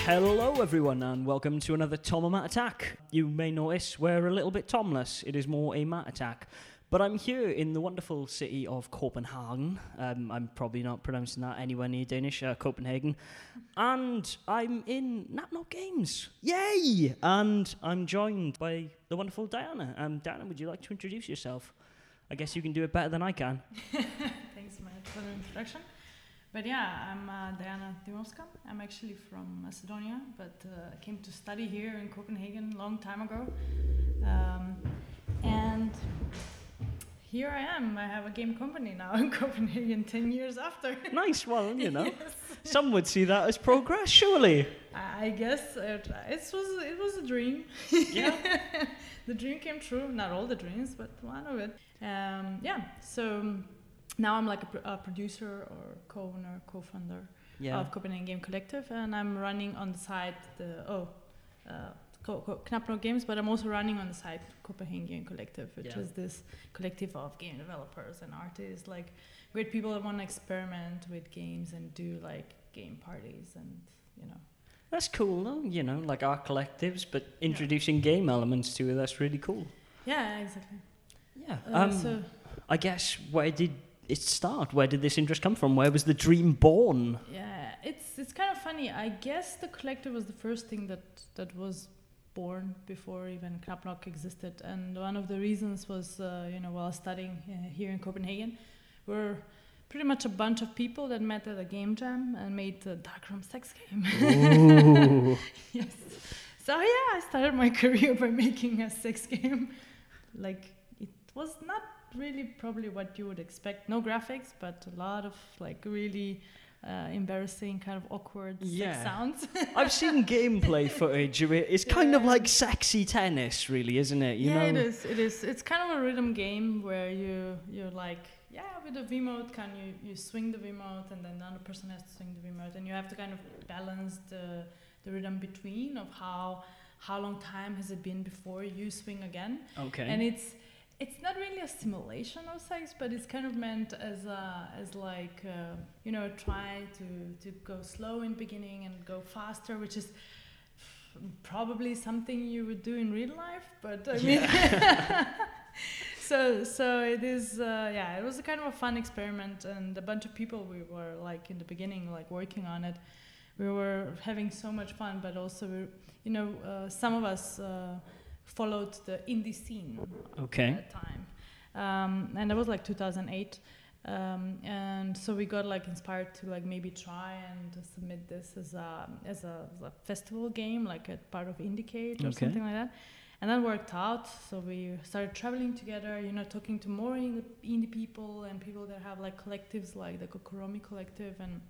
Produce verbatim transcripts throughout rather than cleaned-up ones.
Hello everyone and welcome to another Tom Attack. You may notice we're a little bit Tomless. It is more a Matt Attack. But I'm here in the wonderful city of Copenhagen. Um, I'm probably not pronouncing that anywhere near Danish, uh, Copenhagen. And I'm in Knapnock Games. Yay! And I'm joined by the wonderful Diana. Um, Diana, would you like to introduce yourself? I guess you can do it better than I can. Thanks, Matt, for the introduction. But yeah, I'm uh, Diana Dimovska. I'm actually from Macedonia, but uh, I came to study here in Copenhagen a long time ago. Um, and here I am. I have a game company now in Copenhagen ten years after. Nice, well, you know. Yes. Some would see that as progress, surely. I guess it, it was it was a dream. Yeah. The dream came true. Not all the dreams, but one of it. Um, yeah, so now I'm like a, pr- a producer or co-owner, co-founder Yeah. of Copenhagen Game Collective, and I'm running on the side the oh uh, Co- Co- Knapnock Games, but I'm also running on the side Copenhagen Game Collective, which Yeah. is this collective of game developers and artists, like great people that want to experiment with games and do like game parties and you know. That's cool, though, you know, like our collectives, but introducing yeah. game elements to it, that's really cool. Yeah, exactly. Yeah. Uh, Um, so I guess, where did it start? Where did this interest come from? Where was the dream born? yeah, it's it's kind of funny. I guess the collective was the first thing that, that was born before even Knapnock existed. And one of the reasons was, uh, you know, while studying uh, here in Copenhagen, we're pretty much a bunch of people that met at a game jam and made the Darkroom sex game. Ooh. Yes. So yeah, I started my career by making a sex game. Like, it was not really probably what you would expect. No graphics, but a lot of like really uh, embarrassing, kind of awkward Yeah. sex sounds. I've seen gameplay footage of it. It's kind of Yeah. like sexy tennis, really, isn't it? You yeah, know? it is. It is. It's kind of a rhythm game where you you're like, yeah, with the Wiimote, can you you swing the Wiimote, and then another person has to swing the Wiimote, and you have to kind of balance the the rhythm between of how how long time has it been before you swing again. Okay. And it's it's not really a simulation of sex, but it's kind of meant as a as like uh, you know, try to to go slow in beginning and go faster, which is probably something you would do in real life, but I mean. So, so it is, uh, yeah, it was a kind of a fun experiment, and a bunch of people we were like in the beginning, like working on it. We were having so much fun, but also, we, you know, uh, some of us uh, followed the indie scene Okay. at that time, um, and that was like two thousand eight. Um, and so we got like inspired to like maybe try and submit this as a as a, as a festival game, like a part of Indicate or Okay. something like that. And that worked out, so we started traveling together, you know, talking to more indie, indie people and people that have like collectives like the Kokoromi Collective and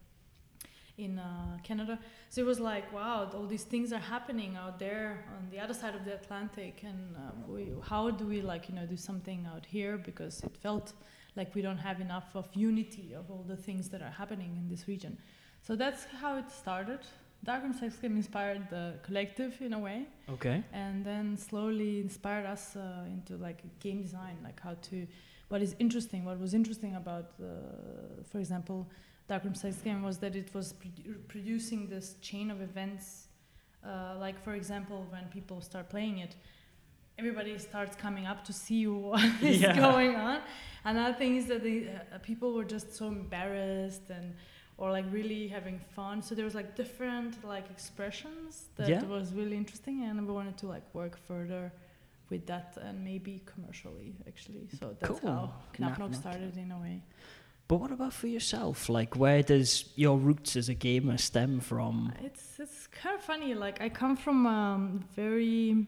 in uh, Canada. So it was like, wow, all these things are happening out there on the other side of the Atlantic, and uh, we, how do we like, you know, do something out here, because it felt like we don't have enough of unity of all the things that are happening in this region. So that's how it started. Darkroom Sex Game inspired the collective in a way, Okay. and then slowly inspired us uh, into like game design, like how to, what is interesting, what was interesting about, uh, for example, Darkroom Sex Game was that it was produ- producing this chain of events, uh, like for example, when people start playing it, everybody starts coming up to see what is Yeah. going on. Another thing is that the uh, people were just so embarrassed and or like really having fun. So there was like different like expressions that Yeah. was really interesting, and we wanted to like work further with that and maybe commercially actually. So that's Cool. how Knapnock Knapnock. started in a way. But what about for yourself? Like, where does your roots as a gamer stem from? It's it's kind of funny. Like I come from um, very.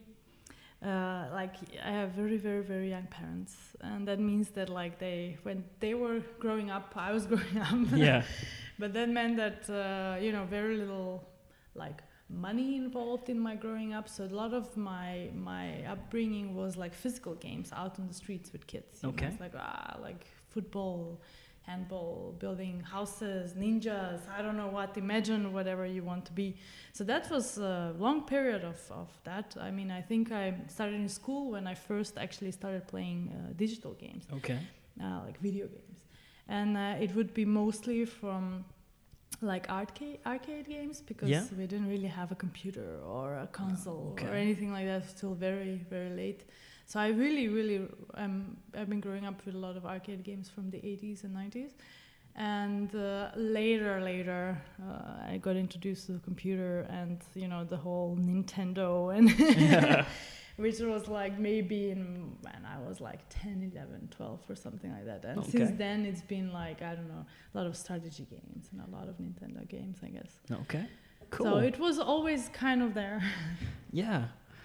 Uh, like I have very very very young parents, and that means that like they when they were growing up, I was growing up. Yeah. But that meant that uh, you know, very little like money involved in my growing up. So a lot of my my upbringing was like physical games out on the streets with kids. You Okay. know, it's like ah like football, handball, building houses, ninjas, I don't know what, imagine whatever you want to be. So that was a long period of, of that. I mean, I think I started in school when I first actually started playing uh, digital games, Okay. uh, like video games. And uh, it would be mostly from like arcade arcade games, because Yeah. we didn't really have a computer or a console okay. or anything like that till very very late. So I really really um I've been growing up with a lot of arcade games from the eighties and nineties, and uh, later later uh, I got introduced to the computer and you know the whole Nintendo and Yeah. which was like maybe in when I was like ten, eleven, twelve or something like that. And Okay. since then it's been like, I don't know, a lot of strategy games and a lot of Nintendo games, I guess. Okay. Cool. So it was always kind of there. Yeah.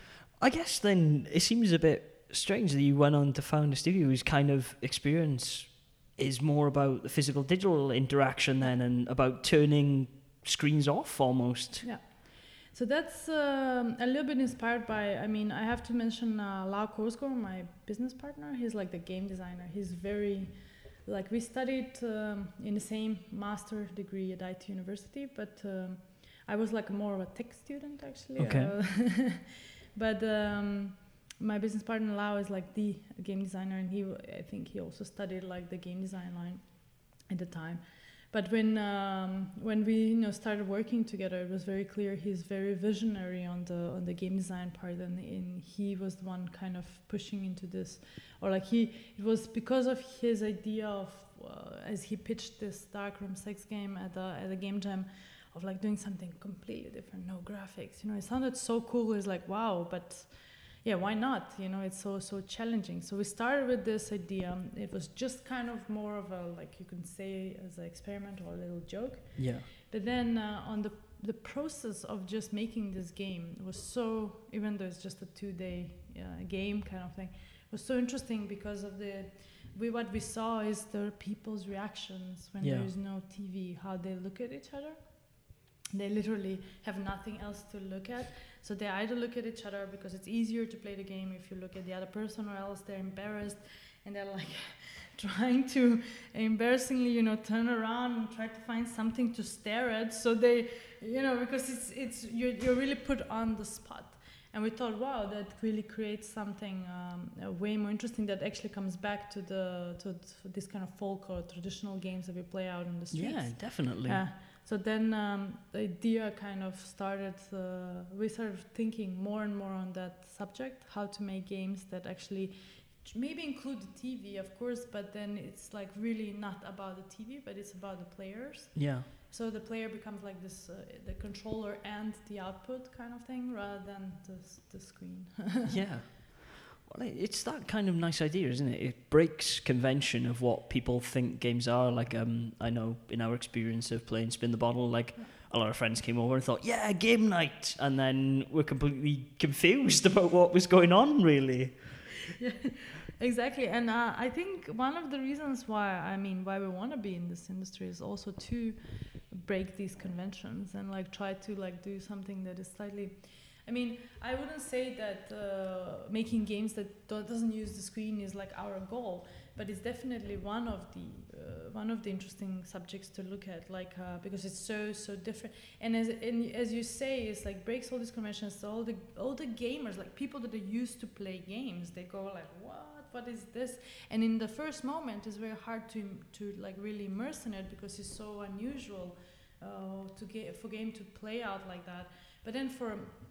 I guess then it seems a bit strange that you went on to found a studio whose kind of experience is more about the physical digital interaction then and about turning screens off almost. Yeah. So that's um, a little bit inspired by, I mean, I have to mention uh, Lau Korsgaard, my business partner. He's like the game designer. He's very, like we studied um, in the same master degree at I T University, but um, I was like more of a tech student actually. Okay. Uh, but um, my business partner Lau is like the game designer, and he, I think he also studied like the game design line at the time. But when um, when we you know started working together, it was very clear he's very visionary on the on the game design part, and, and he was the one kind of pushing into this, or like he it was because of his idea of uh, as he pitched this Darkroom Six game at the at the game jam, of like doing something completely different, no graphics. You know, it sounded so cool. It's like wow, but yeah, why not? You know, it's so so challenging. So we started with this idea. It was just kind of more of a, like you can say, as an experiment or a little joke. Yeah. But then uh, on the the process of just making this game was so, even though it's just a two-day uh, game kind of thing, was so interesting because of the, we what we saw is the people's reactions when Yeah. there is no T V, how they look at each other. They literally have nothing else to look at. So they either look at each other because it's easier to play the game if you look at the other person, or else they're embarrassed and they're like trying to embarrassingly, you know, turn around and try to find something to stare at. So they, you know, because it's it's you're you're really put on the spot. And we thought, wow, that really creates something um, uh, way more interesting that actually comes back to the to, to this kind of folk or traditional games that we play out on the streets. Yeah, definitely. Yeah. So then um, the idea kind of started, uh, we started thinking more and more on that subject, how to make games that actually maybe include the T V, of course, but then it's like really not about the T V, but it's about the players. Yeah. So the player becomes like this, uh, the controller and the output kind of thing, rather than the, s- the screen. Yeah. Well, it- it's that kind of nice idea, isn't it? It breaks convention of what people think games are. Like, um, I know in our experience of playing Spin the Bottle, like Yeah. a lot of friends came over and thought, yeah, game night. And then we're completely confused about what was going on, really. Yeah, exactly. And uh, I think one of the reasons why, I mean, why we want to be in this industry is also to break these conventions and like try to like do something that is slightly, I mean, I wouldn't say that uh, making games that do- doesn't use the screen is like our goal, but it's definitely one of the uh, one of the interesting subjects to look at, like uh, because it's so so different. And as and as you say, it's like breaks all these conventions. So all the all the gamers, like people that are used to play games, they go like, what? What is this? And in the first moment, it's very hard to to like really immerse in it because it's so unusual uh, to get for game to play out like that. But then for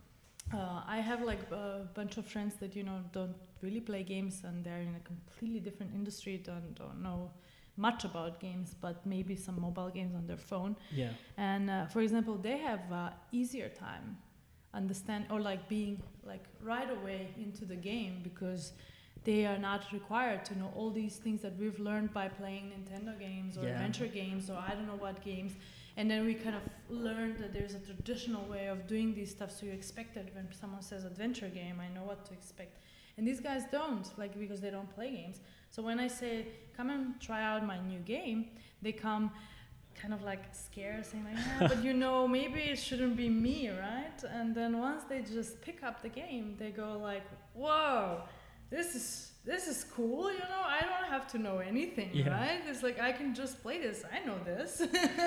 Uh, I have like a bunch of friends that, you know, don't really play games and they're in a completely different industry, don't, don't know much about games, but maybe some mobile games on their phone. Yeah. And uh, for example, they have uh, easier time understand or like being like right away into the game because they are not required to know all these things that we've learned by playing Nintendo games or Yeah. adventure games or I don't know what games. And then we kind of learned that there's a traditional way of doing these stuff, so you expect it when someone says adventure game, I know what to expect. And these guys don't, like, because they don't play games. So when I say, come and try out my new game, they come kind of like scared, saying like, yeah, but you know, maybe it shouldn't be me, right? And then once they just pick up the game, they go like, whoa, this is this is cool, you know, I don't have to know anything, Yeah. right? It's like, I can just play this, I know this.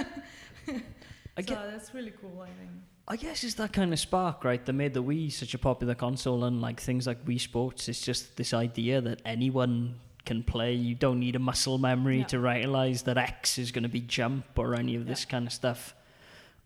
I so get- that's really cool, I think. I guess it's that kind of spark, right, that made the Wii such a popular console, and like things like Wii Sports. It's just this idea that anyone can play. You don't need a muscle memory Yeah. to realize that X is going to be jump or any of this Yeah. kind of stuff.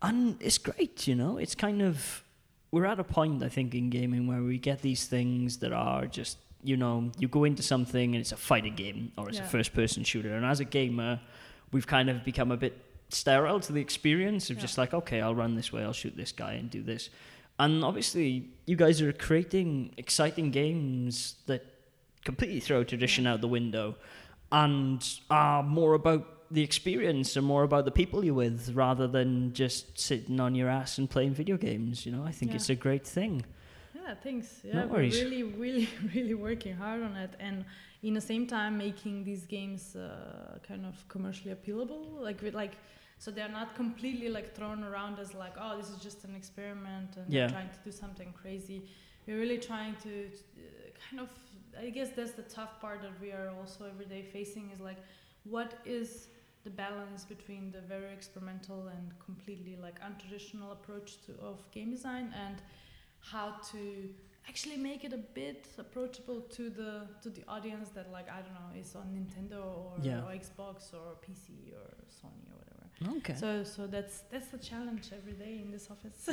And it's great, you know. It's kind of, we're at a point, I think, in gaming where we get these things that are just, you know, you go into something and it's a fighting game or it's Yeah. a first-person shooter. And as a gamer, we've kind of become a bit sterile to the experience of Yeah. just like, okay, I'll run this way, I'll shoot this guy and do this. And obviously, you guys are creating exciting games that completely throw tradition Yeah. out the window and are more about the experience and more about the people you're with rather than just sitting on your ass and playing video games. You know, I think Yeah. it's a great thing. Yeah, thanks. No Yeah, we're worries. really, really, really working hard on it, and in the same time making these games uh, kind of commercially appealable. Like with like, so they're not completely like thrown around as like, oh, this is just an experiment and Yeah. they're trying to do something crazy. We're really trying to uh, kind of. I guess that's the tough part that we are also every day facing is like, what is the balance between the very experimental and completely like untraditional approach to of game design and how to actually make it a bit approachable to the to the audience that like I don't know is on Nintendo or, Yeah. or Xbox or P C or Sony or whatever. Okay. So so that's that's the challenge every day in this office.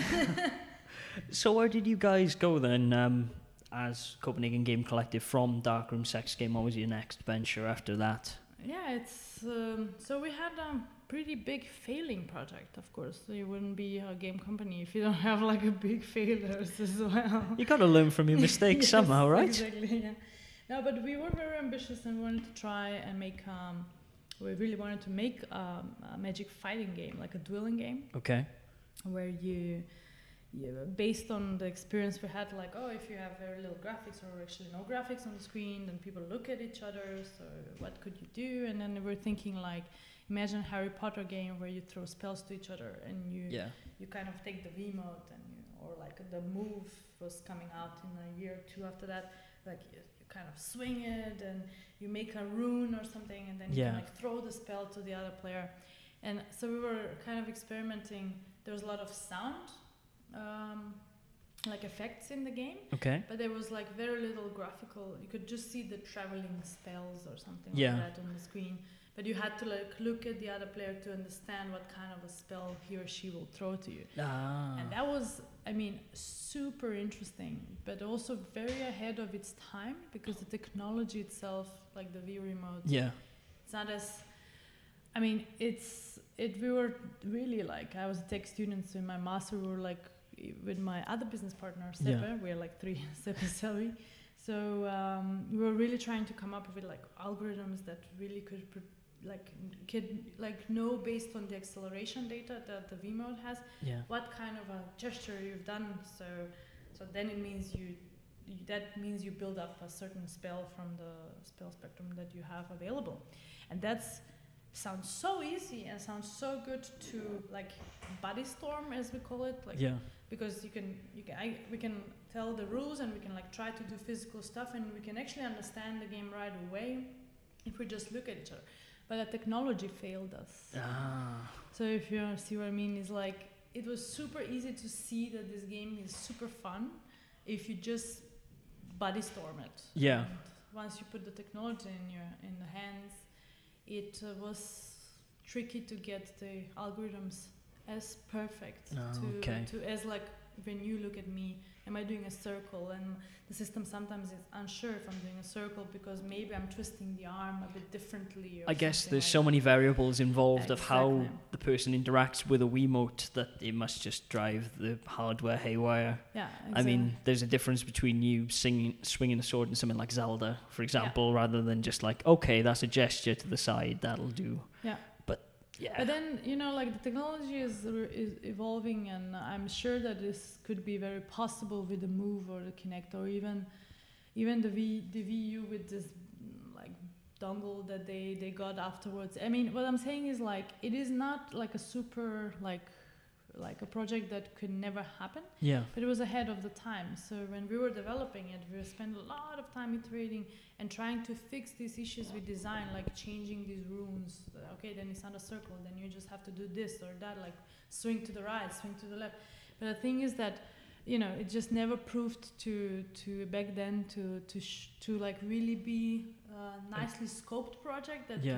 So where did you guys go then um, as Copenhagen Game Collective from Darkroom Sex Game? What was your next venture after that? Yeah, it's um, so we had a pretty big failing project. Of course, so you wouldn't be a game company if you don't have like a big failures as well. You got to learn from your mistakes Yes, somehow, right? Exactly. Yeah. No, but we were very ambitious and wanted to try and make. Um, we really wanted to make um, a magic fighting game, like a dueling game, Okay. where you, you, based on the experience we had, like, oh, if you have very little graphics or actually no graphics on the screen, then people look at each other. So what could you do? And then we were thinking like, imagine a Harry Potter game where you throw spells to each other and you Yeah. you kind of take the Wiimote and you, or like the move was coming out in a year or two after that, like you, you kind of swing it and you make a rune or something and then you Yeah. can like throw the spell to the other player. And so we were kind of experimenting. There was a lot of sound, um, like effects in the game, Okay. but there was like very little graphical. You could just see the traveling spells or something Yeah. like that on the screen. But you had to like look at the other player to understand what kind of a spell he or she will throw to you. Ah. And that was, I mean, super interesting, but also very ahead of its time because the technology itself, like the Wii remote, Yeah. it's not as, I mean, it's, it, we were really like, I was a tech student, so in my master we were like, with my other business partner, Seppe, Yeah. we're like three, Seppe Selvi. So um, we were really trying to come up with like algorithms that really could pr- like could like know based on the acceleration data that the Wiimote has Yeah. what kind of a gesture you've done. So so then it means you, you that means you build up a certain spell from the spell spectrum that you have available, and that's sounds so easy and sounds so good to like body storm as we call it, like Yeah. because you can you can I, we can tell the rules and we can like try to do physical stuff and we can actually understand the game right away if we just look at each other. But the technology failed us. Ah. So if you see what I mean, is like it was super easy to see that this game is super fun if you just body storm it. Yeah. And once you put the technology in your in the hands, it uh, was tricky to get the algorithms as perfect Oh, to okay. to as like when you look at me, am I doing a circle? And the system sometimes is unsure if I'm doing a circle because maybe I'm twisting the arm a bit differently. Or I guess something there's like so many variables involved of how Exactly. the person interacts with a Wiimote that it must just drive the hardware haywire. Yeah, I mean, there's a difference between you singing, swinging a sword in something like Zelda, for example, rather than just like, okay, that's a gesture to the side, that'll do. Yeah. But yeah. But then, you know, like the technology is is evolving, and I'm sure that this could be very possible with the Move or the Kinect, or even even the V the Wii U with this mm, like dongle that they they got afterwards. I mean, what I'm saying is like it is not like a super like like a project that could never happen, yeah. but it was ahead of the time. So when we were developing it, we spent a lot of time iterating and trying to fix these issues with design, like changing these runes. Okay, then it's not a circle, then you just have to do this or that, like swing to the right, swing to the left. But the thing is that, you know, it just never proved to to back then to to sh- to like really be a nicely scoped project that Yeah. can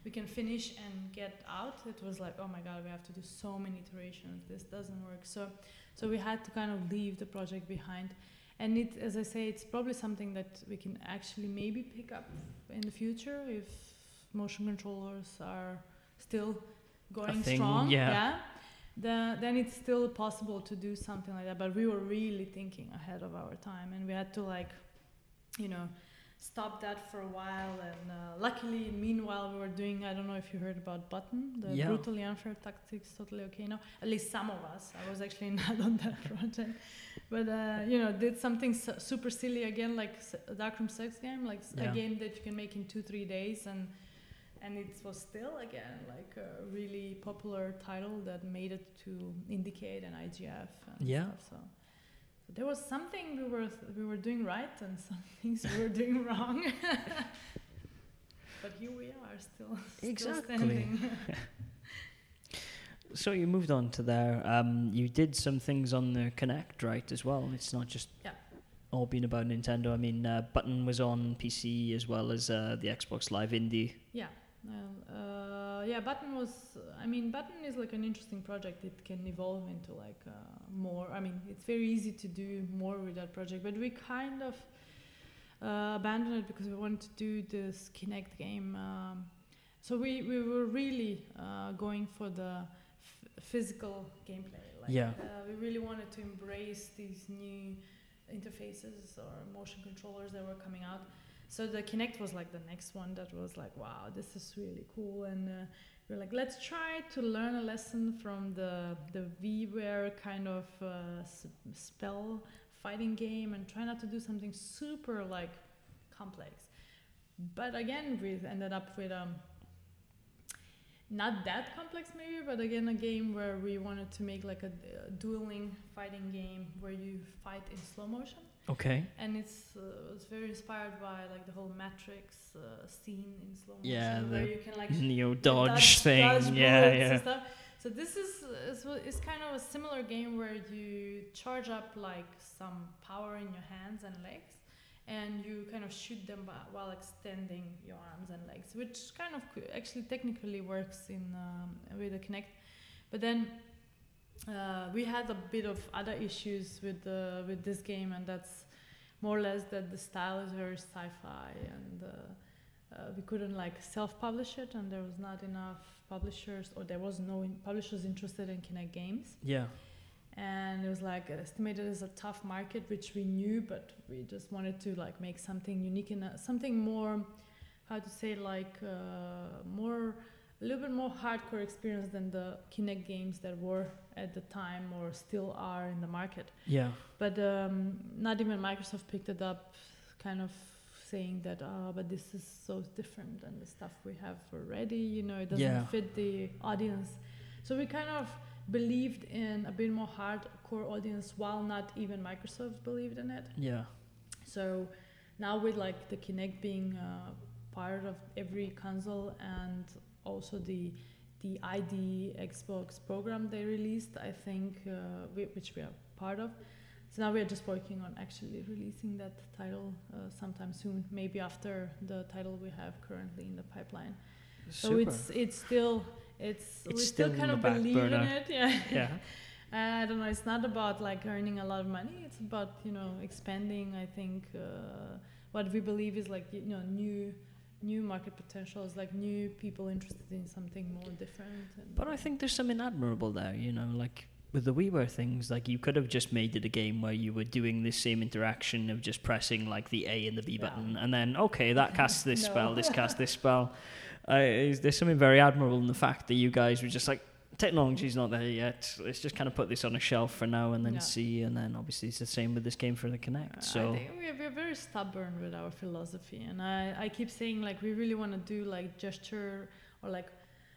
we can finish and get out. It was like, oh my god, we have to do so many iterations. This doesn't work. So, so we had to kind of leave the project behind. And it, as I say, it's probably something that we can actually maybe pick up in the future if motion controllers are still going thing, strong. yeah. yeah. The, then it's still possible to do something like that. But we were really thinking ahead of our time, and we had to like, you know, stop that for a while. And uh, luckily, meanwhile, we were doing, I don't know if you heard about Button, the yeah. Brutally Unfair Tactics, Totally Okay Now. At least some of us. I was actually not on that project. But, uh, you know, did something su- super silly again, like a Darkroom Sex game, like yeah. a game that you can make in two, three days. And and it was still, again, like a really popular title that made it to Indicate and I G F and yeah. stuff. So. So there was something we were th- we were doing right and some things we were doing wrong. But here we are, still, still exactly. standing. So you moved on to there. Um, you did some things on the Kinect, right, as well? It's not just yeah. all been about Nintendo. I mean, uh, Button was on P C as well as uh, the Xbox Live Indie. Yeah. Well, uh, yeah, Button was, I mean, Button is like an interesting project. It can evolve into like uh, more, I mean, it's very easy to do more with that project, but we kind of uh, abandoned it because we wanted to do this Kinect game. Um, so we, we were really uh, going for the f- physical gameplay. Like, yeah. Uh, we really wanted to embrace these new interfaces or motion controllers that were coming out. So the Kinect was like the next one that was like, wow, this is really cool. And uh, we're like, let's try to learn a lesson from the the VMware kind of uh, s- spell fighting game and try not to do something super like complex. But again, we ended up with um not that complex maybe, but again a game where we wanted to make like a, a dueling fighting game where you fight in slow motion. Okay. And it's uh, it's very inspired by like the whole Matrix uh, scene in slow motion, yeah, where you can like Neo sh- dodge, dodge thing. dodge yeah, bullets yeah. and stuff. So this is is is kind of a similar game where you charge up like some power in your hands and legs, and you kind of shoot them by, while extending your arms and legs, which kind of co- actually technically works in um, with the Kinect. But then uh, we had a bit of other issues with the with this game, and that's more or less that the style is very sci-fi, and uh, uh, we couldn't like self-publish it, and there was not enough publishers, or there was no in- publishers interested in Kinect games. Yeah. And it was like estimated as a tough market, which we knew, but we just wanted to like make something unique and uh, something more, how to say, like uh, more, a little bit more hardcore experience than the Kinect games that were at the time or still are in the market. Yeah. But um, not even Microsoft picked it up, kind of saying that, oh, but this is so different than the stuff we have already, you know, it doesn't Yeah. fit the audience. So we kind of believed in a bit more hardcore audience while not even Microsoft believed in it. Yeah. So now with like the Kinect being uh, part of every console and also the the I D Xbox program they released, I think, uh, we, which we are part of. So now we are just working on actually releasing that title uh, sometime soon, maybe after the title we have currently in the pipeline. Super. So it's it's still it's, It's we still still in kind the of back believe burner. in it, yeah. Yeah. I don't know. It's not about like earning a lot of money. It's about, you know, expanding. I think uh, what we believe is like, you know, new new market potentials, like new people interested in something more different. And But I think there's something admirable there, you know, like with the WiiWare things, like you could have just made it a game where you were doing this same interaction of just pressing like the A and the B Yeah. button, and then okay, that casts this No. spell, this casts this spell. Uh, is, there's something very admirable in the fact that you guys were just like, technology's not there yet. Let's just kind of put this on a shelf for now and then Yeah. see. And then obviously it's the same with this game for the Kinect. Uh, So I think we're, we're very stubborn with our philosophy, and I, I keep saying like we really want to do like gesture or like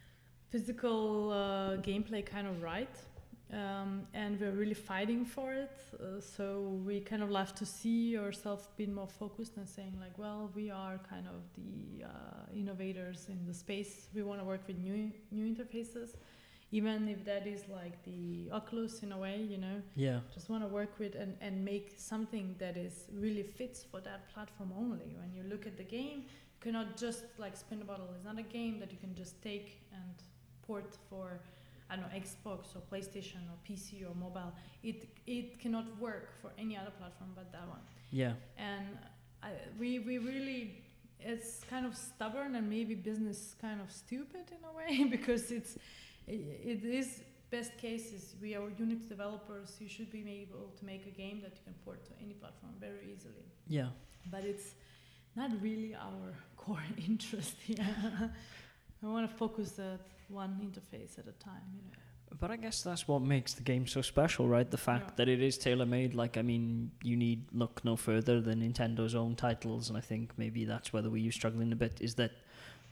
physical uh, gameplay kind of right, um, and we're really fighting for it. Uh, so we kind of love to see ourselves being more focused and saying like, well, we are kind of the uh, innovators in the space. We want to work with new new interfaces. Even if that is like the Oculus in a way, you know, yeah, just want to work with and, and make something that is really fits for that platform only. When you look at the game, cannot just like spin a bottle. It's not a game that you can just take and port for, I don't know, Xbox or PlayStation or P C or mobile. It it cannot work for any other platform but that one. Yeah. And I, we we really, it's kind of stubborn and maybe business kind of stupid in a way because it's it, it is best case is we are Unity developers. You should be able to make a game that you can port to any platform very easily. Yeah. But it's not really our core interest here. I want to focus at one interface at a time, you know. But I guess that's what makes the game so special, right? The fact Yeah. that it is tailor-made. Like, I mean, you need look no further than Nintendo's own titles, and I think maybe that's where the Wii U's struggling a bit, is that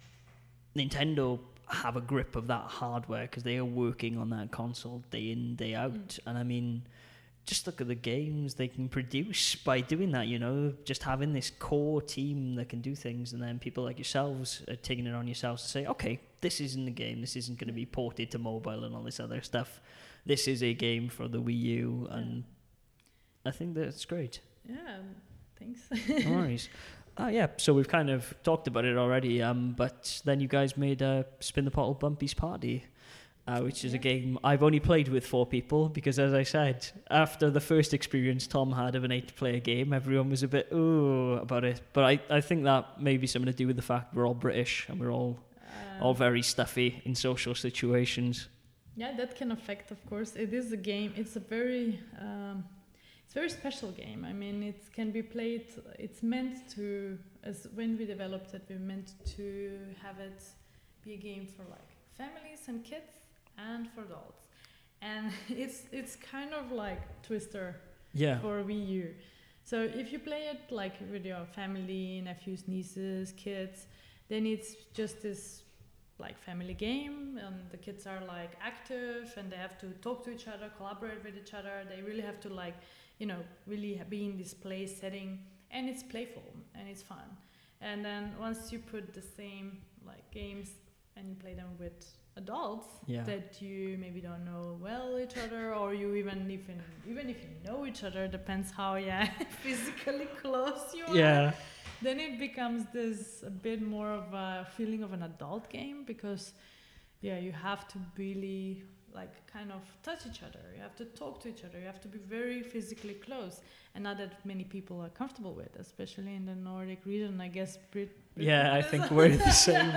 Nintendo have a grip of that hardware because they are working on that console day in, day out. Mm. And I mean, just look at the games they can produce by doing that, you know, just having this core team that can do things, and then people like yourselves are taking it on yourselves to say, okay, this isn't the game, this isn't going to be ported to mobile and all this other stuff. This is a game for the Wii U, and yeah. I think that's great. Yeah, thanks. No worries. Oh, yeah, so we've kind of talked about it already, um, but then you guys made uh, Spin the Bottle Bumpy's Party. Uh, which is yeah. a game I've only played with four people because, as I said, after the first experience Tom had of an eight-player game, everyone was a bit ooh about it. But I, I think that may be something to do with the fact we're all British and we're all um, all very stuffy in social situations. Yeah, that can affect, of course. It is a game. It's a very um, it's a very special game. I mean, it can be played. It's meant to, as when we developed it, we meant to have it be a game for like families and kids. And for adults, and it's it's kind of like Twister yeah. for Wii U. So if you play it like with your family, nephews, nieces, kids, then it's just this like family game, and the kids are like active, and they have to talk to each other, collaborate with each other. They really have to like, you know, really be in this play setting, and it's playful and it's fun. And then once you put the same like games and you play them with adults yeah. that you maybe don't know well each other, or you even even even if you know each other, depends how yeah physically close you are. Yeah. Then it becomes this a bit more of a feeling of an adult game because yeah, you have to really like kind of touch each other. You have to talk to each other. You have to be very physically close, and not that many people are comfortable with, especially in the Nordic region. I guess Brit. Brit yeah, I think we're the same.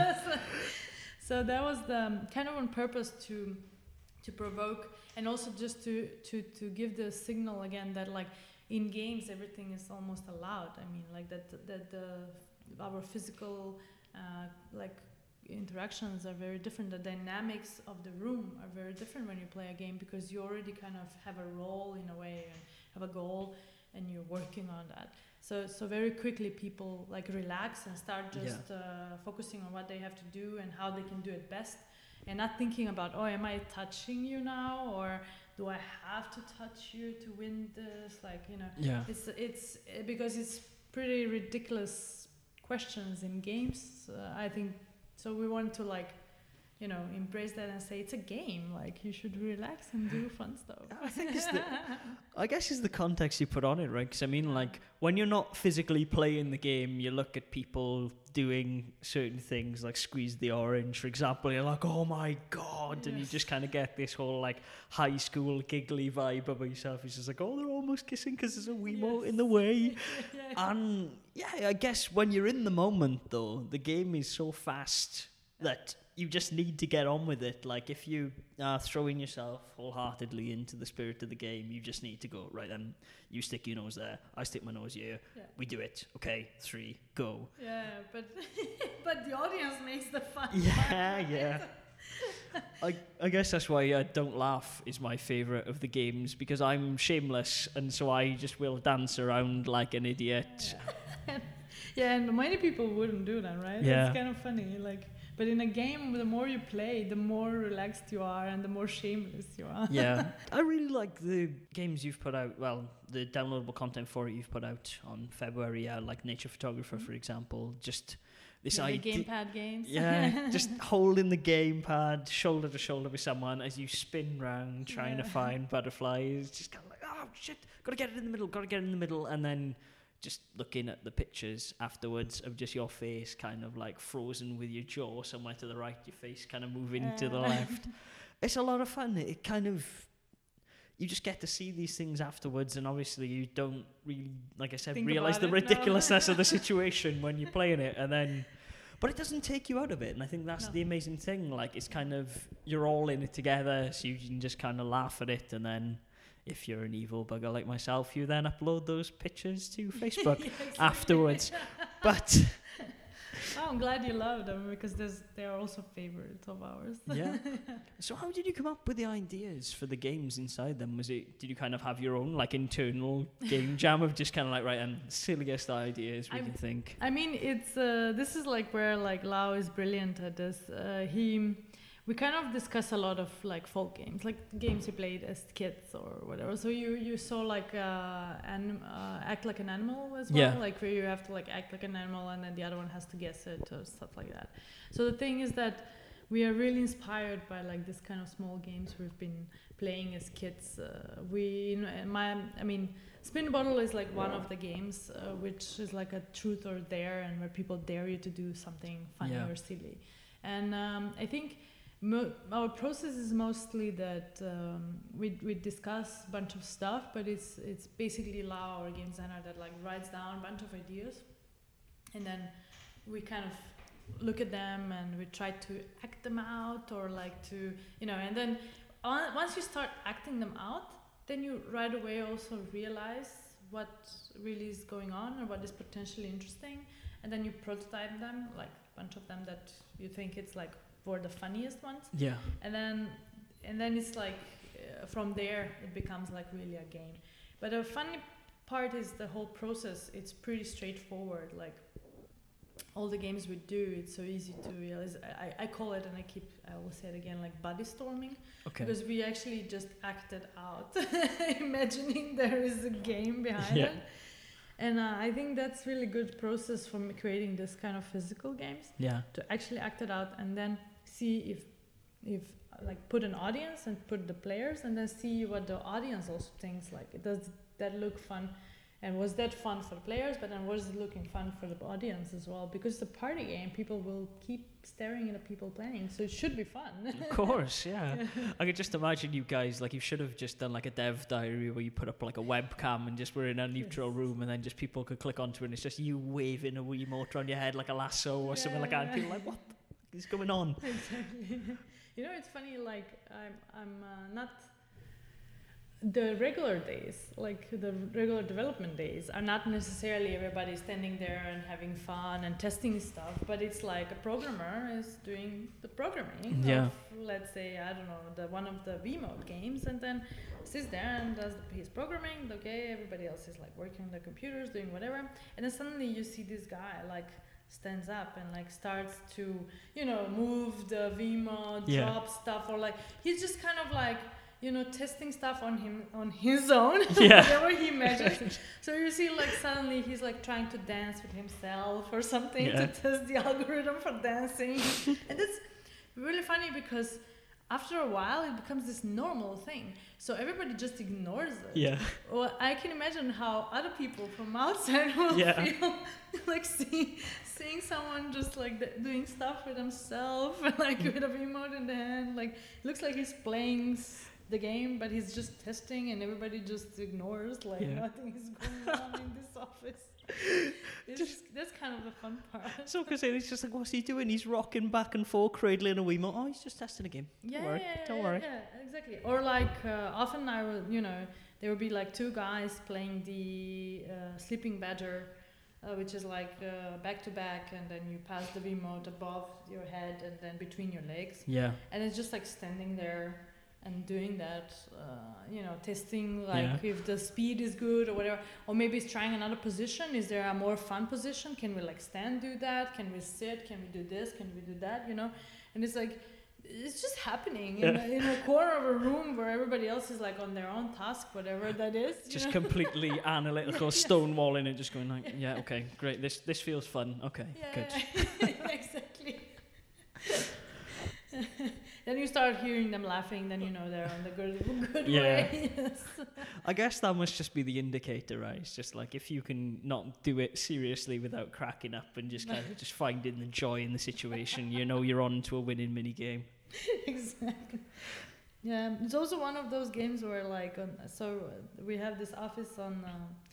So that was the um, kind of on purpose to to provoke, and also just to, to, to give the signal again that like in games everything is almost allowed. I mean like that that the our physical uh, like interactions are very different. The dynamics of the room are very different when you play a game because you already kind of have a role in a way and have a goal and you're working on that. So so very quickly people like relax and start just yeah. uh, focusing on what they have to do and how they can do it best, and not thinking about, oh, am I touching you now, or do I have to touch you to win this? Like, you know, yeah. it's it's because it's pretty ridiculous questions in games. Uh, I think so. We want to like, you know, embrace that and say it's a game. Like you should relax and do fun stuff. I think it's the, I guess it's the context you put on it, right? Because I mean, like when you're not physically playing the game, you look at people doing certain things, like squeeze the orange, for example. You're like, oh my god, yes. And you just kind of get this whole like high school giggly vibe about yourself. It's just like, oh, they're almost kissing because there's a Wiimote yes. in the way. yeah. And yeah, I guess when you're in the moment, though, the game is so fast that you just need to get on with it. Like if you are throwing yourself wholeheartedly into the spirit of the game, you just need to go, right then, you stick your nose there, I stick my nose here, yeah. we do it, okay, three, go. Yeah, but but the audience makes the fun. Yeah, yeah. I I guess that's why uh, Don't Laugh is my favourite of the games, because I'm shameless, and so I just will dance around like an idiot. Yeah, yeah, and many people wouldn't do that, right? Yeah. It's kind of funny, like... But in a game, the more you play, the more relaxed you are and the more shameless you are. Yeah. I really like the games you've put out, well, the downloadable content for it you've put out on February, uh, like Nature Photographer, mm-hmm. for example. Just this yeah, idea. The gamepad games. Yeah, just holding the gamepad shoulder to shoulder with someone as you spin round trying yeah. to find butterflies. Just kind of like, oh, shit, got to get it in the middle, got to get it in the middle. And then just looking at the pictures afterwards of just your face kind of like frozen with your jaw somewhere to the right, your face kind of moving uh. to the left. It's a lot of fun. It kind of, you just get to see these things afterwards, and obviously you don't really, like I said, Think realize the it, ridiculousness no. of the situation when you're playing it, and then, but it doesn't take you out of it, and I think that's no. the amazing thing. Like, it's kind of, you're all in it together, so you can just kind of laugh at it, and then if you're an evil bugger like myself, you then upload those pictures to Facebook yeah, exactly. afterwards. But oh, I'm glad you love them, because there's, they are also favorites of ours. Yeah. So how did you come up with the ideas for the games inside them? Was it, did you kind of have your own like internal game jam of just kind of like, right, and silliest ideas we I can think? I mean, it's uh, this is like where like Lau is brilliant at this. Uh, he we kind of discuss a lot of like folk games, like games you played as kids or whatever. So you you saw like uh, anim- uh, act like an animal as well, yeah. like where you have to like act like an animal and then the other one has to guess it or stuff like that. So the thing is that we are really inspired by like this kind of small games we've been playing as kids. Uh, we, you know, my, I mean, Spin the Bottle is like one of the games uh, which is like a truth or dare, and where people dare you to do something funny yeah. or silly. And um, I think Mo- our process is mostly that um, we we discuss a bunch of stuff, but it's it's basically Lau, our game designer, that like writes down a bunch of ideas, and then we kind of look at them and we try to act them out, or like to, you know, and then on, once you start acting them out, then you right away also realize what really is going on or what is potentially interesting, and then you prototype them, like a bunch of them that you think it's like for the funniest ones. Yeah. And then and then it's like uh, from there it becomes like really a game. But the funny part is the whole process. It's pretty straightforward. Like all the games we do, it's so easy to realize. I, I call it, and I keep I will say it again, like body storming. Okay. Because we actually just acted out, imagining there is a game behind yeah. it. And uh, I think that's really good process for creating this kind of physical games. Yeah. To actually act it out and then see if, if like put an audience and put the players, and then see what the audience also thinks. Like, does that look fun? And was that fun for the players? But then was it looking fun for the audience as well? Because it's a party game, people will keep staring at the people playing, so it should be fun. Of course, yeah. I could just imagine you guys, like, you should have just done like a dev diary where you put up like a webcam and just we're in a neutral yes. room, and then just people could click onto it, and it's just you waving a Wiimote around your head like a lasso or yeah. something like that, and people are like, what the is going on? Exactly. You know, it's funny, like, I'm, I'm uh, not... The regular days, like the regular development days, are not necessarily everybody standing there and having fun and testing stuff, but it's like a programmer is doing the programming yeah. of, let's say, I don't know, the one of the Wiimote games, and then sits there and does the, his programming. Okay, everybody else is like working on the computers, doing whatever, and then suddenly you see this guy like stands up and like starts to, you know, move the Wiimote, yeah. drop stuff, or like he's just kind of like, you know, testing stuff on him on his own, yeah. whatever he imagines. So you see, like, suddenly he's like trying to dance with himself or something yeah. to test the algorithm for dancing. And it's really funny because after a while it becomes this normal thing. So everybody just ignores it. Yeah. Well, I can imagine how other people from outside will yeah. feel like seeing seeing someone just like th- doing stuff with himself, like with a remote in the hand. Like, it looks like he's playing the game, but he's just testing, and everybody just ignores, like yeah. nothing is going on in this office. It's just, that's kind of the fun part. So, because it's just like, what's he doing? He's rocking back and forth, cradling a Wiimote. Oh, he's just testing a game. Yeah, don't worry. yeah, don't yeah, worry. Yeah, exactly. Or like, uh, often I will, you know, there will be like two guys playing the uh, Sleeping Badger, uh, which is like uh, back to back, and then you pass the Wiimote above your head and then between your legs. Yeah. And it's just like standing there and doing that, uh, you know, testing like yeah. if the speed is good or whatever, or maybe it's trying another position. Is there a more fun position? Can we like stand, do that? Can we sit? Can we do this? Can we do that? You know, and it's like it's just happening in, a, in a corner of a room where everybody else is like on their own task, whatever that is. Just know? completely analytical, yeah, stonewalling it, just going like, yeah, okay, great. This this feels fun. Okay, yeah, good. Yeah, exactly. then you start hearing them laughing. Then you know they're on the good, good Yeah. way. Yes. I guess that must just be the indicator, right? It's just like if you can not do it seriously without cracking up and just kind of just finding the joy in the situation, you know you're on to a winning mini game. Exactly. Yeah, it's also one of those games where like on, so uh, we have this office on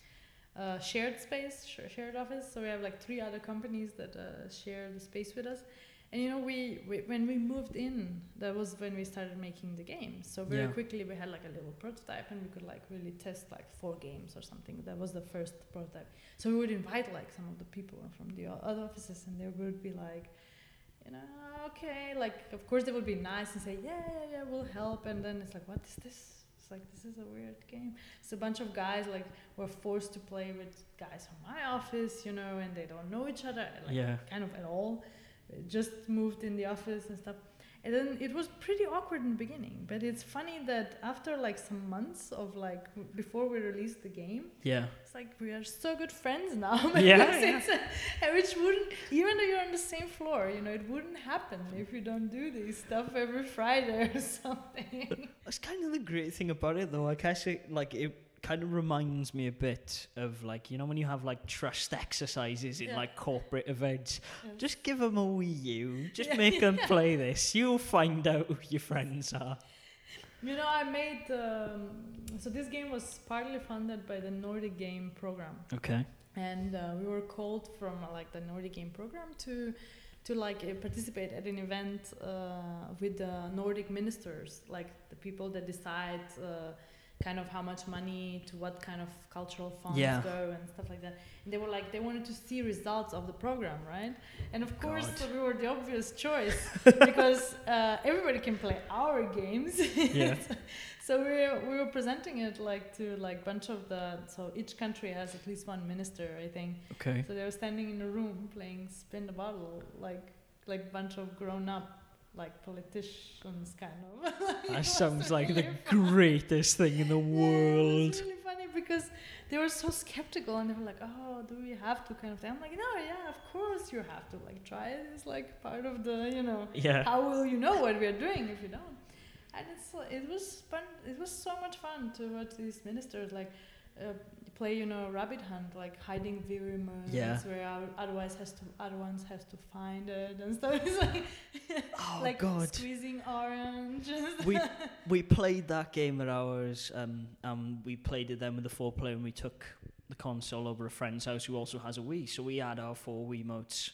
uh, uh, shared space, sh- shared office. So we have like three other companies that uh, share the space with us. And you know, we, we when we moved in, that was when we started making the game. So very Yeah. quickly we had like a little prototype, and we could like really test like four games or something. That was the first prototype. So we would invite like some of the people from the o- other offices, and they would be like, you know, okay, like of course they would be nice and say, yeah, yeah, yeah, we'll help. And then it's like, what is this? It's like, this is a weird game. So a bunch of guys like were forced to play with guys from my office, you know, and they don't know each other, like Yeah. kind of at all. Just moved in the office and stuff. And then it was pretty awkward in the beginning, but it's funny that after like some months of like w- before we released the game, Yeah. it's like we are so good friends now. Yeah, Because yeah. it's, uh, which wouldn't, even though you're on the same floor, you know, it wouldn't happen if you don't do this stuff every Friday or something. That's kind of the great thing about it, though. I guess it, like, it kind of reminds me a bit of, like, you know, when you have, like, trust exercises in, Yeah. like, corporate events. Yes. Just give them a Wii U. Just Yeah. make them play this. You'll find out who your friends are. You know, I made, um, so this game was partly funded by the Nordic Game Program. Okay. And uh, we were called from uh, like the Nordic Game Program to to like uh, participate at an event uh, with the Nordic ministers, like the people that decide uh, kind of how much money to what kind of cultural funds Yeah. go and stuff like that. And they were like, they wanted to see results of the program, right? And of course, God. so we were the obvious choice because uh, everybody can play our games. Yeah. So we were, we were presenting it like to like bunch of the, so each country has at least one minister, I think. Okay. So they were standing in a room playing spin the bottle, like like bunch of grown up like politicians kind of. It That was sounds like the really fun. greatest thing in the Yeah, it world. was really funny because they were so skeptical and they were like, oh, do we have to kind of thing? I'm like, no, yeah, of course you have to like try it. It's like part of the, you know, Yeah. how will you know what we are doing if you don't? And it's uh, it was fun. It was so much fun to watch these ministers like uh, play, you know, rabbit hunt, like hiding the remotes, Yeah. where our, otherwise has to other ones has to find it and stuff. It's like Oh, like God. squeezing orange. we we played that game at ours. Um, um, we played it then with the four player, and we took the console over a friend's house who also has a Wii. So we had our four Wiimotes,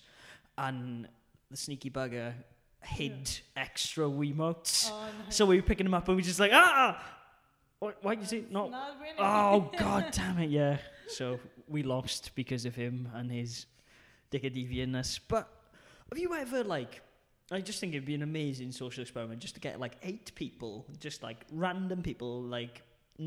and the sneaky bugger hid extra Wiimotes. Oh, nice. So we were picking them up, and we were just like, ah, why, why is it not? Not winning. Oh, God damn it! Yeah. So we lost because of him and his dickadivianness. But have you ever like? I just think it'd be an amazing social experiment just to get like eight people, just like random people, like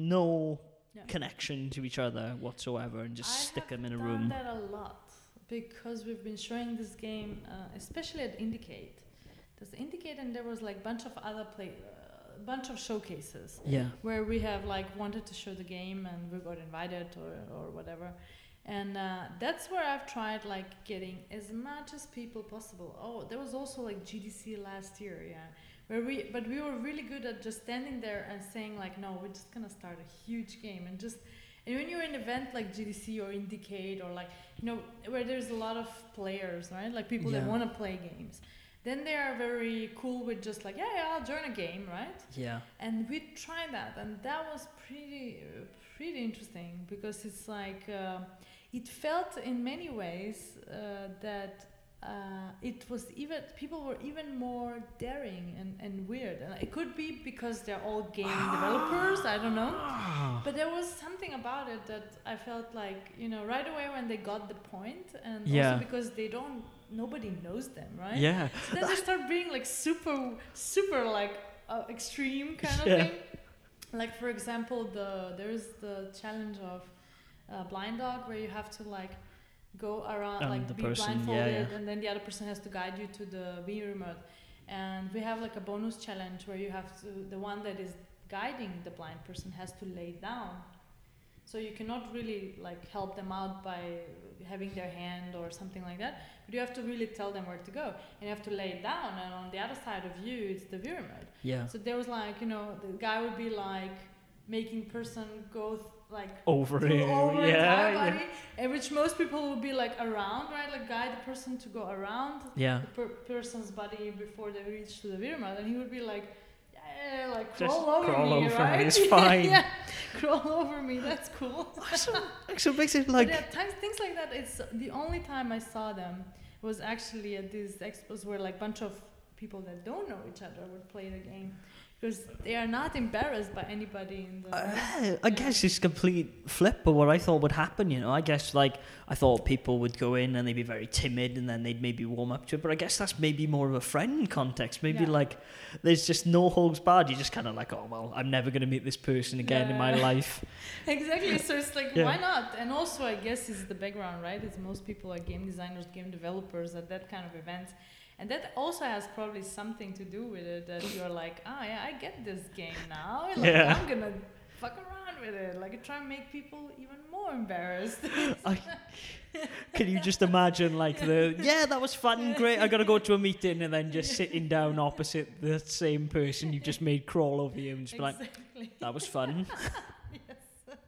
no Yeah. connection to each other whatsoever, and just I stick have them in a done room. that a lot because we've been showing this game, uh, especially at Indicate. There's Indicate, and there was like bunch of other play, uh, bunch of showcases Yeah. where we have like wanted to show the game and we got invited or or whatever. And uh, that's where I've tried like getting as much as people possible. Oh, there was also like G D C last year, yeah, where we but we were really good at just standing there and saying like, no, we're just gonna start a huge game and just. And when you're in an event like G D C or Indicate or like, you know, where there's a lot of players, right? Like people that Yeah. want to play games, then they are very cool with just like, yeah, yeah, I'll join a game, right? Yeah. And we tried that, and that was pretty, uh, pretty interesting because it's like uh, it felt in many ways uh, that uh, it was even people were even more daring and, and weird, and it could be because they're all game developers. I don't know, but there was something about it that I felt like, you know, right away when they got the point, and Yeah. also because they don't, nobody knows them, right? Yeah. So then they start being like super, super like uh, extreme kind of Yeah. thing. Like for example, the there's the challenge of uh, blind dog where you have to like go around, Um, like the be person, yeah, blindfolded, yeah. and then the other person has to guide you to the Wii remote. And we have like a bonus challenge where you have to, the one that is guiding the blind person has to lay down. So you cannot really like help them out by having their hand or something like that. But you have to really tell them where to go, and you have to lay it down. And on the other side of you, it's the viewer mode. Yeah. So there was like, you know, the guy would be like making person go th- like over through here, over yeah, entire yeah. body, and which most people would be like around, right? Like guide the person to go around Yeah. the per- person's body before they reach to the viewer mode, and he would be like, yeah, like Just crawl over crawl me, over right? me, it's fine. Yeah, crawl over me. That's cool. so, so basically, like, But yeah, times, things like that. It's the only time I saw them was actually at these expos where like bunch of people that don't know each other would play the game, because they are not embarrassed by anybody in the. Uh, I guess it's complete flip of what I thought would happen, you know. I guess, like, I thought people would go in and they'd be very timid and then they'd maybe warm up to it. But I guess that's maybe more of a friend context. Maybe, Yeah. like, there's just no holds barred. You're just kind of like, oh, well, I'm never going to meet this person again in my Yeah. life. Exactly. So it's like, Yeah. why not? And also, I guess it's the background, right? It's most people are game designers, game developers at that kind of events. And that also has probably something to do with it, that you're like, oh yeah, I get this game now. Like, Yeah. I'm gonna fuck around with it. Like, I try and make people even more embarrassed. I, can you just imagine, like, the, yeah, that was fun, great, I got to go to a meeting, and then just sitting down opposite the same person you just made crawl over you and just be like, Exactly. that was fun. Yes.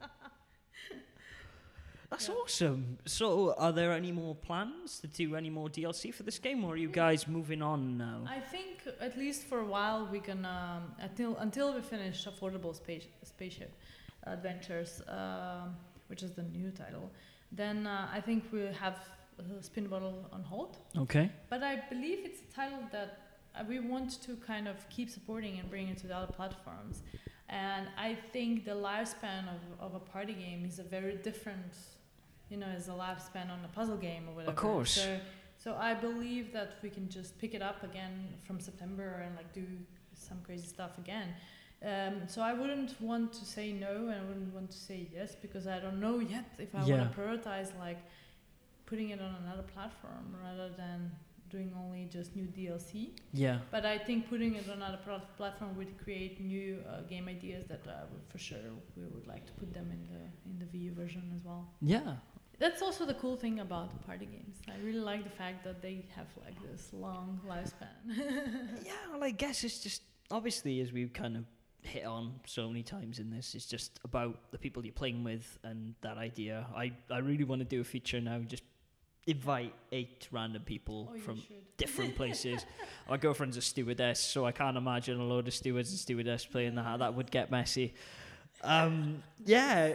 That's Yeah. awesome. So, are there any more plans to do any more D L C for this game, or are you guys moving on now? I think at least for a while we can um, until until we finish Affordable Space Spaceship Adventures, um, which is the new title. Then uh, I think we'll have uh, Spin Bottle on hold. Okay. But I believe it's a title that uh, we want to kind of keep supporting and bring it to the other platforms. And I think the lifespan of, of a party game is a very different, you know, as a lifespan on a puzzle game or whatever. Of course. So, so I believe that we can just pick it up again from September and like do some crazy stuff again. Um, so I wouldn't want to say no, and I wouldn't want to say yes, because I don't know yet if I Yeah. want to prioritize like putting it on another platform rather than doing only just new D L C. Yeah. But I think putting it on another pl- platform would create new uh, game ideas that uh, would, for sure we would like to put them in the in the Wii U version as well. Yeah. That's also the cool thing about party games. I really like the fact that they have like this long lifespan. Yeah, well, I guess it's just, obviously, as we've kind of hit on so many times in this, it's just about the people you're playing with and that idea. I, I really want to do a feature now, just invite eight random people Oh, you from should. different places. My girlfriend's a stewardess, so I can't imagine a load of stewards and stewardess playing that. That would get messy. Um, yeah.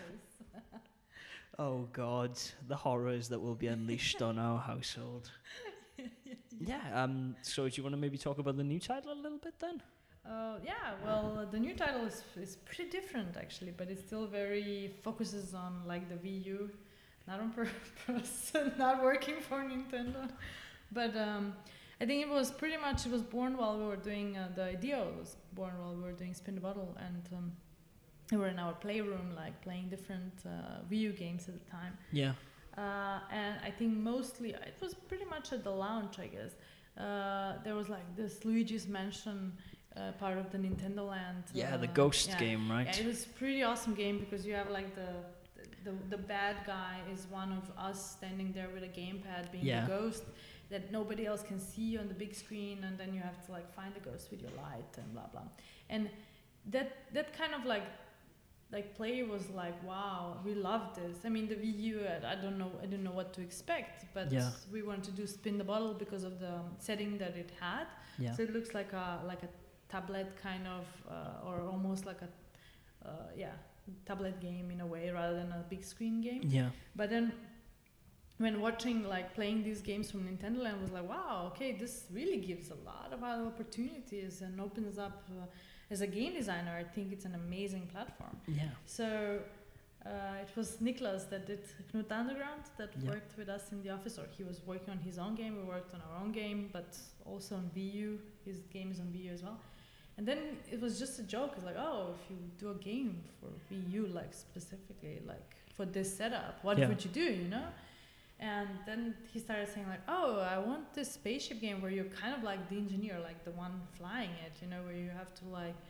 Oh, God. The horrors that will be unleashed on our household. Yeah, um, so do you want to maybe talk about the new title a little bit then? Uh, yeah, well, uh, the new title is is pretty different actually, but it still very focuses on like the Wii U, not on purpose, not working for Nintendo. But um, I think it was pretty much it was born while we were doing uh, the idea was born while we were doing Spin the Bottle, and um, we were in our playroom like playing different uh, Wii U games at the time. Yeah. Uh, and I think mostly it was pretty much at the launch, I guess. Uh, there was like this Luigi's Mansion uh, part of the Nintendo Land. Yeah, uh, the Ghost yeah. game, right? Yeah, it was a pretty awesome game because you have like the the, the bad guy is one of us standing there with a gamepad being Yeah. the ghost that nobody else can see on the big screen, and then you have to like find the ghost with your light and blah blah. And that that kind of like like play was like, wow, we love this. I mean, the Wii U, I, I don't know, I didn't know what to expect, but Yeah. we wanted to do Spin the Bottle because of the um, setting that it had. Yeah. So it looks like a like a tablet kind of, uh, or almost like a uh, yeah tablet game in a way rather than a big screen game. Yeah. But then when watching like playing these games from Nintendo Land was like, wow, okay, this really gives a lot of other opportunities and opens up. Uh, as a game designer, I think it's an amazing platform. Yeah. So uh, it was Niklas that did Knut Underground that Yeah. worked with us in the office, or he was working on his own game. We worked on our own game, but also on Wii U. His game is on Wii U as well. And then it was just a joke. It's like, oh, if you do a game for Wii U, like specifically, like for this setup, what Yeah. would you do, you know? And then he started saying like, oh, I want this spaceship game where you're kind of like the engineer, like the one flying it, you know, where you have to like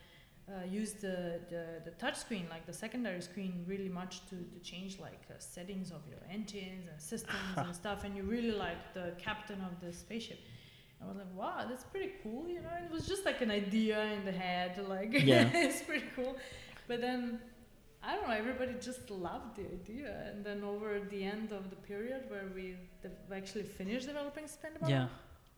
uh, use the, the the touch screen, like the secondary screen, really much to, to change like uh, settings of your engines and systems and stuff, and you really like the captain of the spaceship. I was like, wow, that's pretty cool, you know. It was just like an idea in the head, like Yeah. it's pretty cool. But then I don't know, everybody just loved the idea, and then over the end of the period where we de- actually finished developing Spendable, Yeah.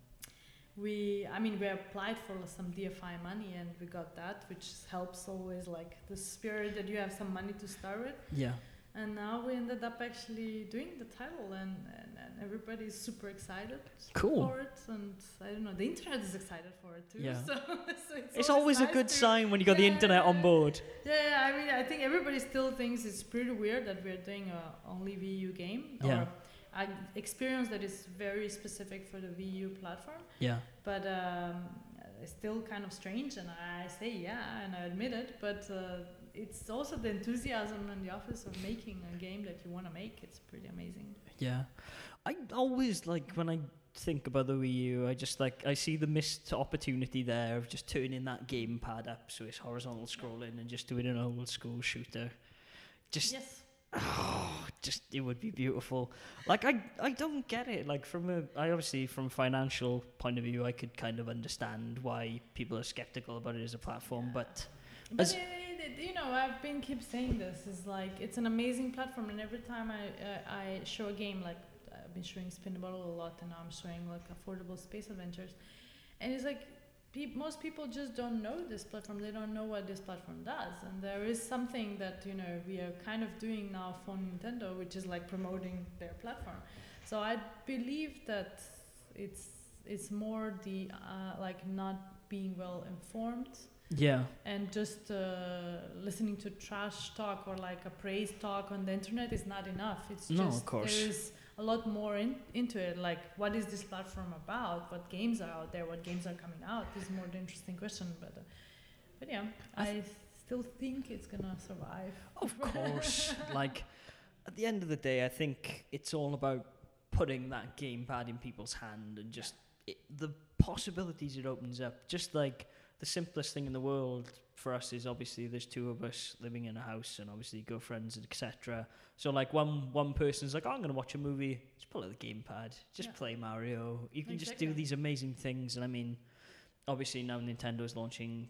we, I mean, we applied for some D F I money and we got that, which helps always, like the spirit that you have some money to start with. Yeah. And now we ended up actually doing the title, and, and, and everybody's super excited Cool. for it, and I don't know, the internet is excited for it too. Yeah. So, so it's, It's always a nice good to- sign when you got the Yeah, internet on board. Yeah, yeah, I mean, I think everybody still thinks it's pretty weird that we're doing a only V U game, Yeah. or an experience that is very specific for the V U platform. Yeah. But um, it's still kind of strange, and I say yeah, and I admit it. But uh, it's also the enthusiasm in the office of making a game that you want to make. It's pretty amazing. Yeah. I always like when I think about the Wii U, I just like I see the missed opportunity there of just turning that gamepad up so it's horizontal scrolling and just doing an old school shooter. Just Yes. oh, just it would be beautiful. Like I I don't get it. Like from a I obviously from a financial point of view I could kind of understand why people are skeptical about it as a platform, but But As- it, it, you know, I've been keep saying this is like it's an amazing platform, and every time I uh, I show a game, like I've been showing Spinball a lot, and now I'm showing like affordable space adventures, and it's like peop most people just don't know this platform. They don't know what this platform does, and there is something that you know we are kind of doing now for Nintendo, which is like promoting their platform. So I believe that it's it's more the uh, like not being well informed. yeah. And just uh, listening to trash talk or like a praise talk on the internet is not enough. It's No, just of course. there is a lot more in, into it. Like, what is this platform about? What games are out there? What games are coming out? This is more the interesting question. But, uh, but yeah, I I, th- still think it's gonna survive. Of course. Like, at the end of the day, I think it's all about putting that gamepad in people's hand and just it, the possibilities it opens up. Just like the simplest thing in the world for us is obviously there's two of us living in a house and obviously girlfriends, et cetera. So like one one person's like, oh, I'm going to watch a movie. Just pull out the gamepad. Just Yeah. play Mario. You can just Exactly. do these amazing things. And I mean, obviously now Nintendo is launching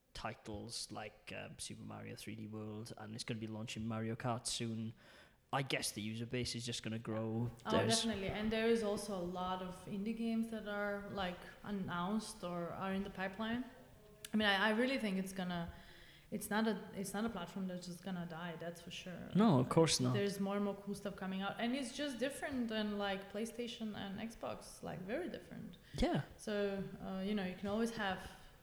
titles like um, Super Mario three D World, and it's going to be launching Mario Kart soon. I guess the user base is just going to grow. Oh, There's- definitely. And there is also a lot of indie games that are like announced or are in the pipeline. I mean, I, I really think it's gonna. It's not a. It's not a platform that's just gonna die. That's for sure. No, of course not. There's more and more cool stuff coming out, and it's just different than like PlayStation and Xbox. Like very different. Yeah. So uh, you know, you can always have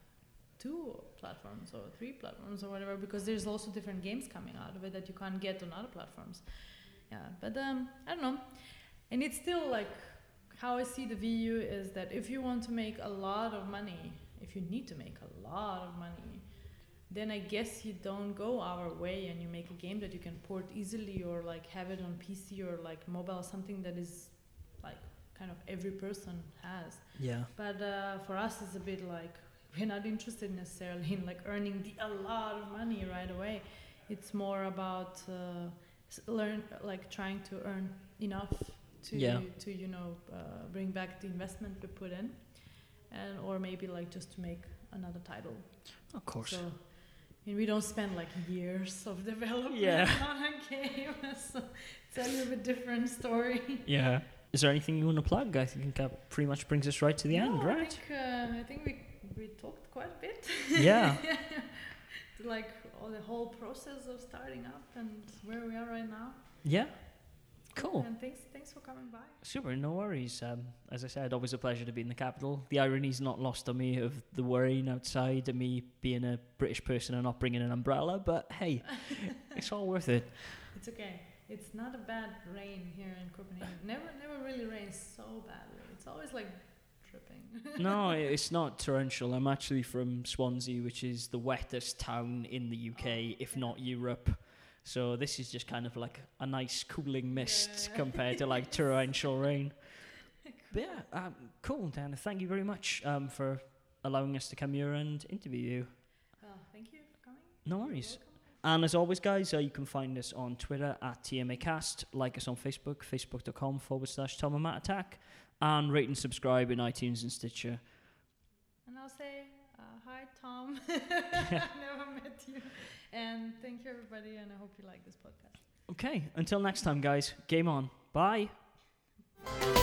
two platforms or three platforms or whatever, because there's also different games coming out of it that you can't get on other platforms. Yeah, but um, I don't know. And it's still like how I see the V U is that if you want to make a lot of money, if you need to make a lot of money, then I guess you don't go our way and you make a game that you can port easily or like have it on P C or like mobile, something that is like kind of every person has. Yeah. But uh, for us, it's a bit like we're not interested necessarily in like earning the, a lot of money right away. It's more about uh, s- learn like trying to earn enough to Yeah. to you know uh, bring back the investment we put in, and or maybe like just to make another title. Of course. So, I mean, we don't spend like years of development Yeah. on a game, so it's a little bit different story. Yeah. Is there anything you want to plug? I think that pretty much brings us right to the No, end, I right? think, uh, I think we we talked quite a bit. Yeah. Like all the whole process of starting up and where we are right now. Yeah. Cool. And thanks, thanks for coming by. Super, no worries. Um, as I said, always a pleasure to be in the capital. The irony's not lost on me of the worrying outside and me being a British person and not bringing an umbrella, but hey, it's all worth it. It's okay. It's not a bad rain here in Copenhagen. Never, never really rains so badly. It's always like dripping. No, it's not torrential. I'm actually from Swansea, which is the wettest town in the U K, Oh, if yeah. not Europe. So this is just kind of like a nice cooling mist Yeah. compared to like torrential rain. But yeah, um, cool, Dan. Thank you very much um, for allowing us to come here and interview you. Well, thank you for coming. No worries. And as always, guys, uh, you can find us on Twitter at T M A Cast, like us on Facebook, facebook.com forward slash Tom and Matt Attack, and rate and subscribe in iTunes and Stitcher. And I'll say, uh, hi, Tom. I've never met you. And thank you, everybody, and I hope you like this podcast. Okay, until next time, guys. Game on. Bye.